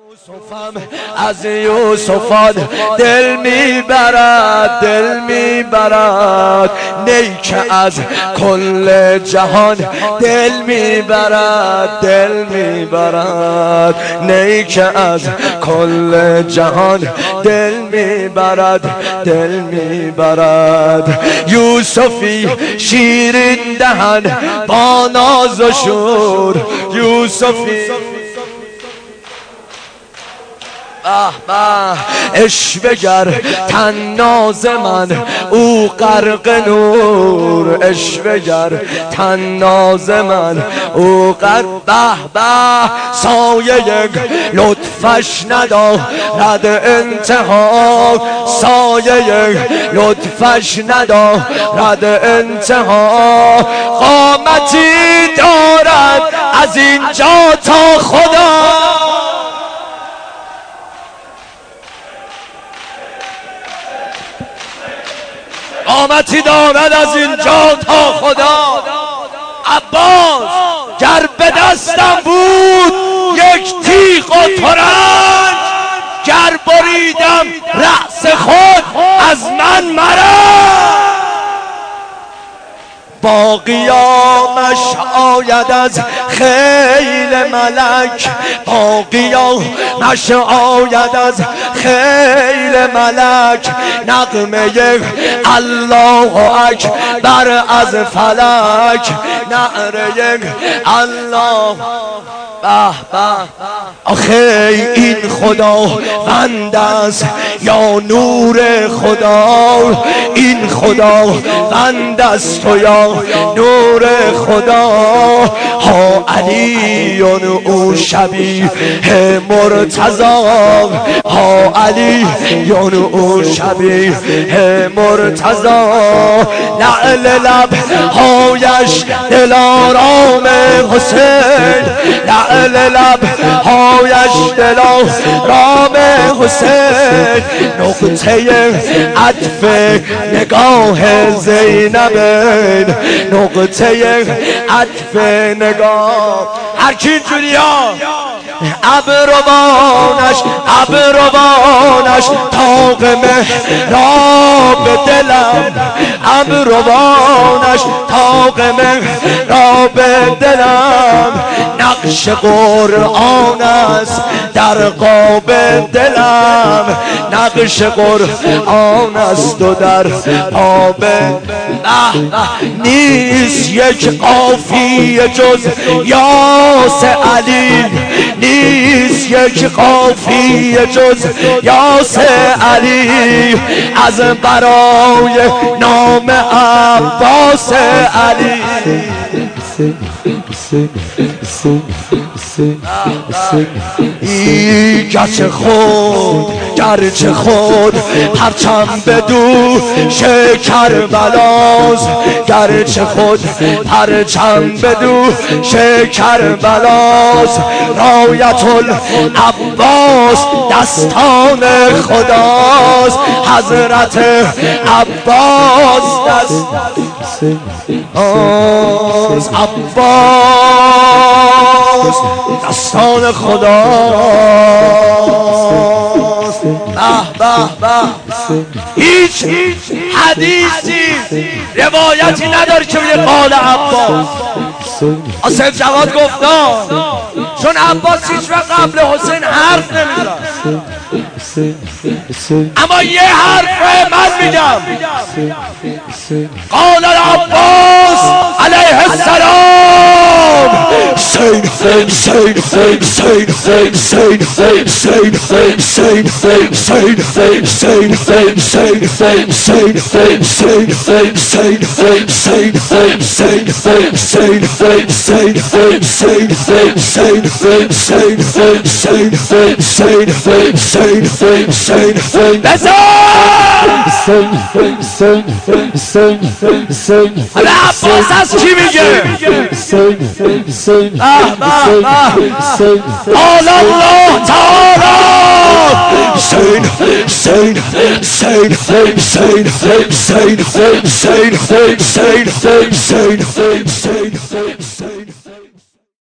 یوسفم از یوسفان دل میبرد نیک از کل جهان دل میبرد نیک از کل جهان دل میبرد یوسفی شیرین دهن با ناز و شور یوسفی اشوه‌گر طناز من او غرق نور اشوه‌گر طناز من او غرق سایه لطفش ندارد انتها سایه لطفش ندارد انتها قامتی دارد از اینجا تا خدا قامتی دارد از اینجا تا خدا عباس گر به دستم بود یک تیغ و ترنج گر بریدم رأس خود از من مرد با قیامش آید از خیل ملک با قیامش آید از خیل ملک نغمه الله اکبر از فلک نعره الله آخه این خداوند است یا نور خدا این خداوند است یا نور خدا ها علی او شبیه مرتضی ها علی او شبیه مرتضی لعل لب هایش دلارام حسین لعل لب هایش دلارام حسین نقطه عطف نگاه زینبین نقطه عطف نگاه هر کی اینجوریا ابروانش طاق محراب دلم ابروانش طاق محراب دلم نقش قرآن است در قاب دلم نقش قرآن است و در قاب نیست یک قافیه جز یاس علی نیست یک قافیه جز یاس علی از برای نام عباس علی گرچه خود پرچم بدو شکر بلاز گرچه خود پرچم بدو شکر بلاز رایت العباس دستان خداست حضرت عباس عباس دستان خداست هیچ حدیثی روایتی نداره که بگه قال عباس آصف جواد گفتا چون عباس هیچ وقت قبل حسین حرف نمیزد اما یه حرف من میگم قال العباس علیه السلام عباس از چی میگه قال الله تعالی Sane